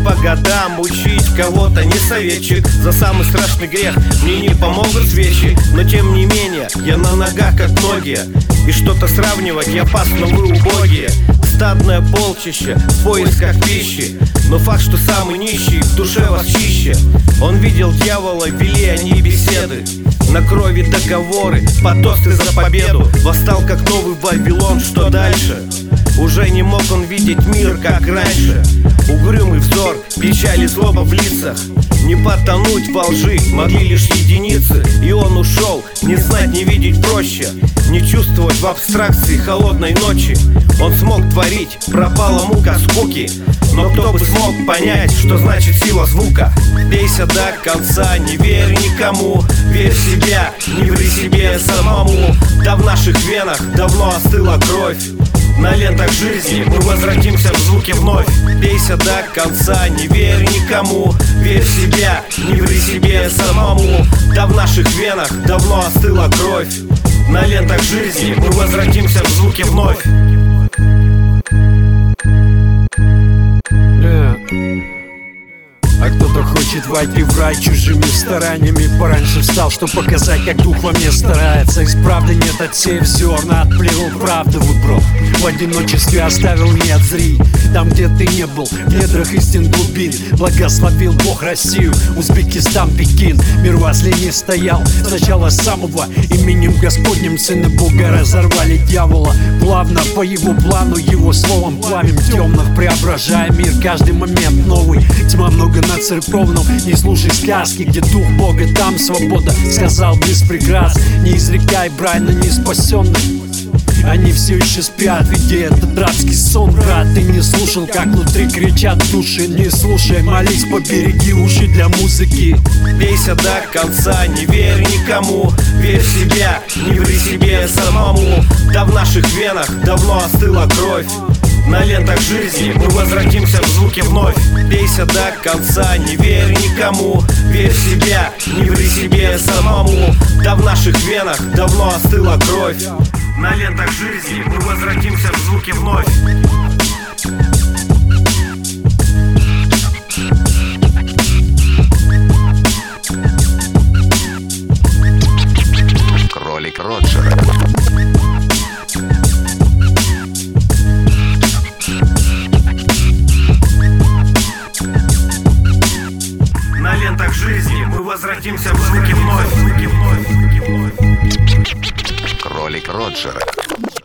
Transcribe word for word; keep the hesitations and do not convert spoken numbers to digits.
по годам учить кого-то не советчик. За самый страшный грех мне не помогут свечи, но тем не менее я на ногах как многие, и что-то сравнивать я пас, но вы убогие. Стадное полчище в поисках пищи, но факт, что самый нищий в душе вас чище. Он видел дьявола, вели они беседы, на крови договоры, по тосты за победу. Восстал как новый Вавилон, что дальше? Уже не мог он видеть мир, как раньше. Угрюмый взор, печаль и злоба в лицах. Не потонуть во лжи могли лишь единицы. И он ушел, не знать, не видеть проще, не чувствовать в абстракции холодной ночи. Он смог творить, пропала мука скуки, но кто бы смог понять, что значит сила звука? Бейся до конца, не верь никому, верь в себя, не ври себе самому. Да в наших венах давно остыла кровь, на лентах жизни мы возвратимся в звуки вновь. Бейся до конца, не верь никому, верь в себя, не ври себе самому. Да в наших венах давно остыла кровь, на лентах жизни мы возвратимся в звуки вновь. А кто-то хочет войти в рай чужими стараниями. Пораньше встал, чтоб показать, как дух во мне старается. Из правды нет отсеяв зерна, отплевал правду выбрал. В одиночестве оставил нет зри. Там, где ты не был, в недрах истин глубин. Благословил Бог Россию, Узбекистан, Пекин. Мир возле не стоял с начала самого. Именем Господним Сына Бога разорвали дьявола. Плавно по его плану, его словом пламем темных преображая мир. Каждый момент новый, тьма много на церковном. Не слушай сказки, где дух Бога, там свобода. Сказал без прикрас, не изрекай брань на неспасенных. Они все еще спят, веди это братский сон, брат. Ты не слушал, как внутри кричат души. Не слушай, молись, побереги уши для музыки. Бейся до конца, не верь никому, верь в себя, не ври себе самому. Да в наших венах давно остыла кровь, на лентах жизни мы возвратимся в звуки вновь. Бейся до конца, не верь никому, верь в себя, не ври себе самому. Да в наших венах давно остыла кровь, на лентах жизни мы возвратимся в звуки вновь. Кролик Роджер. На лентах жизни мы возвратимся в звуки вновь. Кролик Роджер.